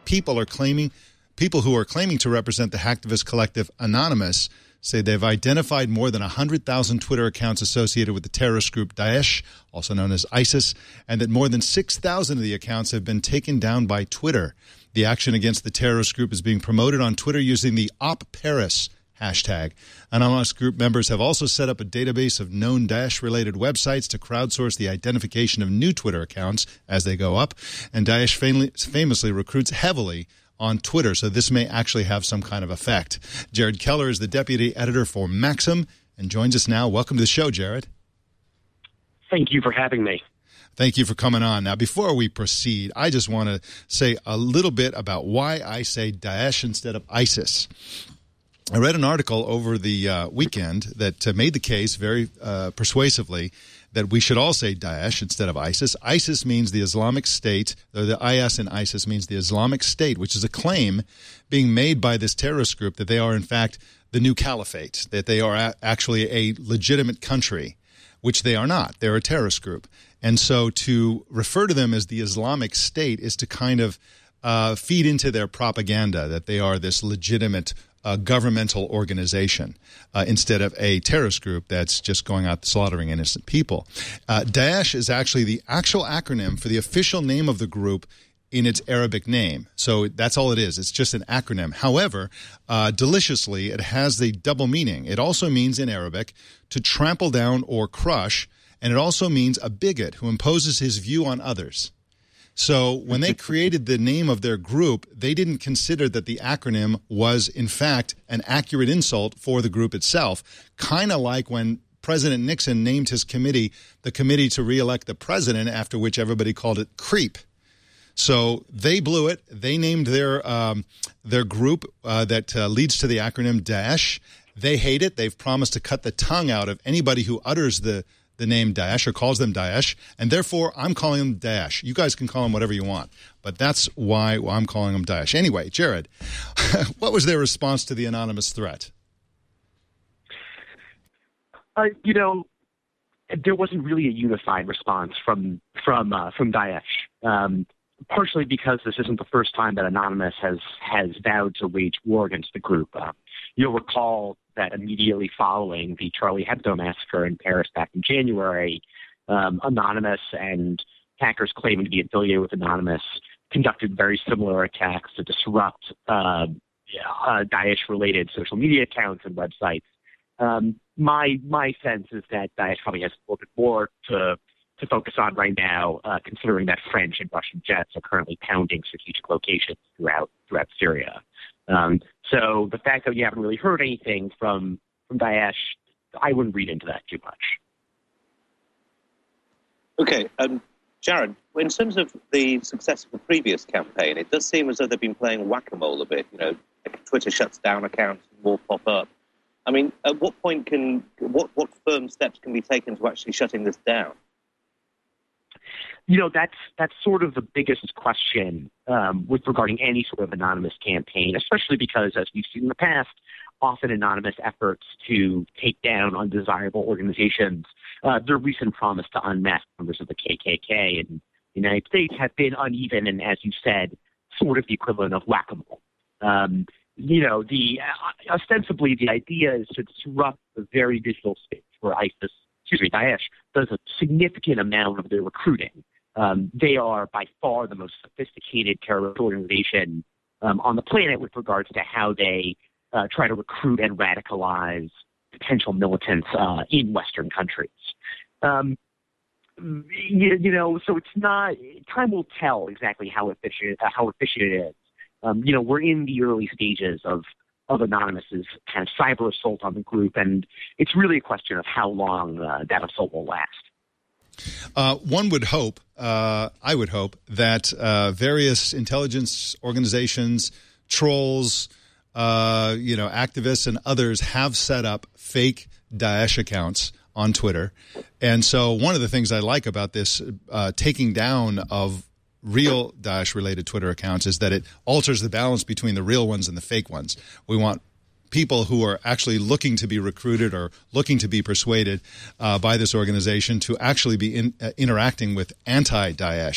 people who are claiming to represent the hacktivist collective Anonymous say they've identified more than 100,000 Twitter accounts associated with the terrorist group Daesh, also known as ISIS, and that more than 6,000 of the accounts have been taken down by Twitter. The action against the terrorist group is being promoted on Twitter using the OpParis hashtag. Anonymous group members have also set up a database of known Daesh-related websites to crowdsource the identification of new Twitter accounts as they go up, and Daesh famously recruits heavily on Twitter, so this may actually have some kind of effect. Jared Keller is the deputy editor for Maxim and joins us now. Welcome to the show, Jared. Thank you for having me. Thank you for coming on. Now, before we proceed, I just want to say a little bit about why I say Daesh instead of ISIS. I read an article over the weekend that made the case very persuasively that we should all say Daesh instead of ISIS. ISIS means the Islamic State, or the IS in ISIS means the Islamic State, which is a claim being made by this terrorist group that they are, in fact, the new caliphate, that they are actually a legitimate country, which they are not. They're a terrorist group. And so to refer to them as the Islamic State is to kind of feed into their propaganda that they are this legitimate governmental organization instead of a terrorist group that's just going out slaughtering innocent people. Daesh is actually the actual acronym for the official name of the group in its Arabic name. So that's all it is. It's just an acronym. However, deliciously, it has the double meaning. It also means in Arabic to trample down or crush, and it also means a bigot who imposes his view on others. So when they created the name of their group, they didn't consider that the acronym was, in fact, an accurate insult for the group itself, kind of like when President Nixon named his committee the Committee to Re-elect the President, after which everybody called it CREEP. So they blew it. They named their group that leads to the acronym Daesh. They hate it. They've promised to cut the tongue out of anybody who utters the name Daesh or calls them Daesh, and therefore I'm calling them Daesh. You guys can call them whatever you want, but that's why I'm calling them Daesh. Anyway, Jared, what was their response to the anonymous threat? There wasn't really a unified response from Daesh. Partially because this isn't the first time that Anonymous has vowed to wage war against the group. You'll recall that immediately following the Charlie Hebdo massacre in Paris back in January, Anonymous and hackers claiming to be affiliated with Anonymous conducted very similar attacks to disrupt Daesh-related social media accounts and websites. My sense is that Daesh probably has a little bit more to focus on right now, considering that French and Russian jets are currently pounding strategic locations throughout Syria. So the fact that you haven't really heard anything from Daesh, I wouldn't read into that too much. Okay, Jared, in terms of the success of the previous campaign, it does seem as though they've been playing whack-a-mole a bit. If Twitter shuts down accounts, more pop up. I mean, at what point what firm steps can be taken to actually shutting this down? That's sort of the biggest question with regarding any sort of anonymous campaign, especially because, as we've seen in the past, often anonymous efforts to take down undesirable organizations, their recent promise to unmask members of the KKK in the United States have been uneven and, as you said, sort of the equivalent of whack-a-mole. Ostensibly the idea is to disrupt the very digital space where Daesh does a significant amount of their recruiting. They are by far the most sophisticated terrorist organization on the planet with regards to how they try to recruit and radicalize potential militants in Western countries. So it's not. Time will tell exactly how efficient it is. We're in the early stages of Anonymous's kind of cyber assault on the group, and it's really a question of how long that assault will last. One would hope, I would hope, that various intelligence organizations, trolls, activists and others have set up fake Daesh accounts on Twitter. And so one of the things I like about this taking down of real Daesh-related Twitter accounts is that it alters the balance between the real ones and the fake ones. We want people who are actually looking to be recruited or looking to be persuaded by this organization to actually be interacting with anti-Daesh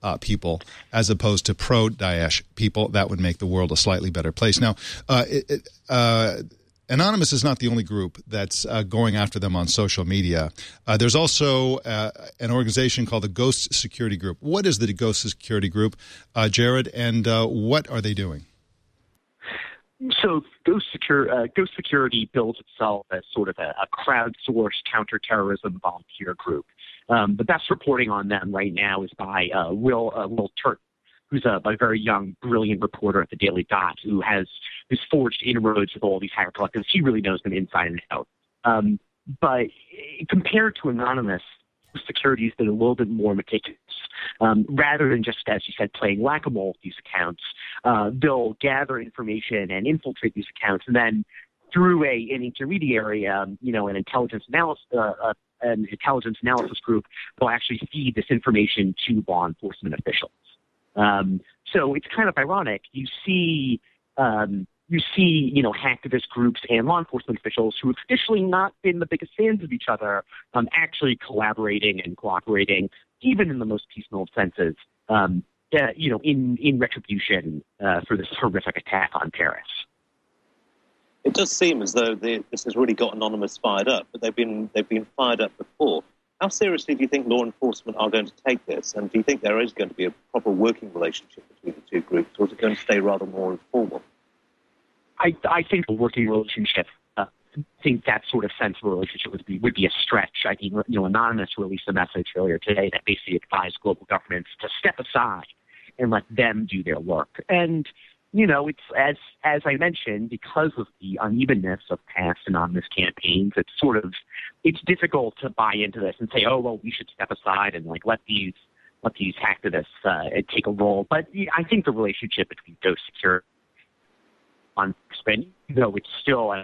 people as opposed to pro-Daesh people. That would make the world a slightly better place. Now, Anonymous is not the only group that's going after them on social media. There's also an organization called the Ghost Security Group. What is the Ghost Security Group, Jared, and what are they doing? So Ghost Security bills itself as sort of a crowdsourced counterterrorism volunteer group. The best reporting on them right now is by Will Turton, who's a very young, brilliant reporter at the Daily Dot who's forged inroads with all these hacker collectives. He really knows them inside and out. But compared to Anonymous, Security has been a little bit more meticulous. Rather than just, as you said, playing whack-a-mole with these accounts, they'll gather information and infiltrate these accounts, and then through an intermediary, an intelligence analysis group, they'll actually feed this information to law enforcement officials. So it's kind of ironic. You see, hacktivist groups and law enforcement officials who have traditionally not been the biggest fans of each other, actually collaborating and cooperating, even in the most peaceful of senses, in retribution for this horrific attack on Paris. It does seem as though this has really got Anonymous fired up, but they've been fired up before. How seriously do you think law enforcement are going to take this? And do you think there is going to be a proper working relationship between the two groups, or is it going to stay rather more informal? I think a working relationship, I think that sort of sense of a relationship would be a stretch. I think, Anonymous released a message earlier today that basically advised global governments to step aside and let them do their work. And, it's as I mentioned, because of the unevenness of past Anonymous campaigns, it's difficult to buy into this and say, oh, well, we should step aside and let these hacktivists take a role. But I think the relationship between Ghost Security on spending, though it's still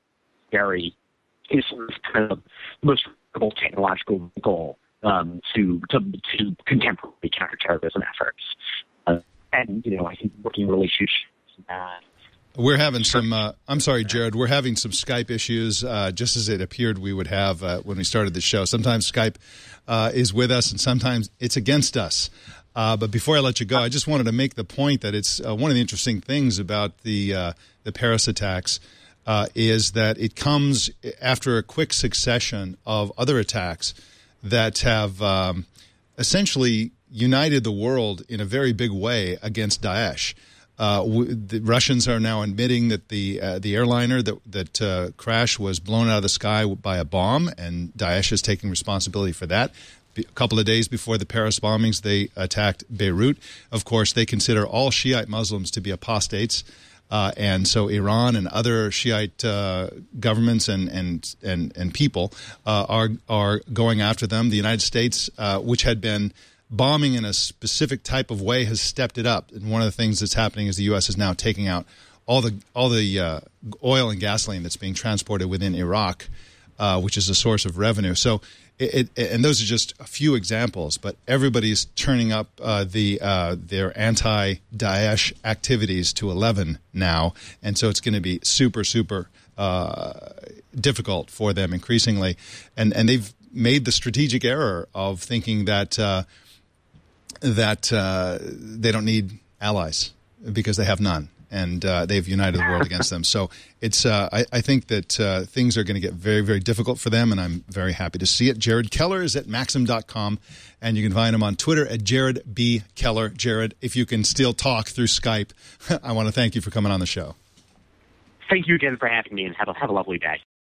is kind of the most credible technological goal to contemporary counterterrorism efforts. And I think working relationships. We're having some. I'm sorry, Jared. We're having some Skype issues, just as it appeared we would have when we started the show. Sometimes Skype is with us, and sometimes it's against us. But before I let you go, I just wanted to make the point that it's one of the interesting things about the Paris attacks is that it comes after a quick succession of other attacks that have essentially united the world in a very big way against Daesh. The Russians are now admitting that the airliner that crashed was blown out of the sky by a bomb, and Daesh is taking responsibility for that. A couple of days before the Paris bombings, they attacked Beirut. Of course, they consider all Shiite Muslims to be apostates, and so Iran and other Shiite governments and people are going after them. The United States, which had been bombing in a specific type of way, has stepped it up. And one of the things that's happening is the U.S. is now taking out all the oil and gasoline that's being transported within Iraq, which is a source of revenue. So, and those are just a few examples, but everybody's turning up their anti-Daesh activities to 11 now, and so it's going to be super difficult for them increasingly, and they've made the strategic error of thinking that they don't need allies because they have none, and they've united the world against them. So it's I think that things are going to get very, very difficult for them, and I'm very happy to see it. Jared Keller is at Maxim.com, and you can find him on Twitter at Jared B. Keller. Jared, if you can still talk through Skype, I want to thank you for coming on the show. Thank you again for having me, and have a lovely day.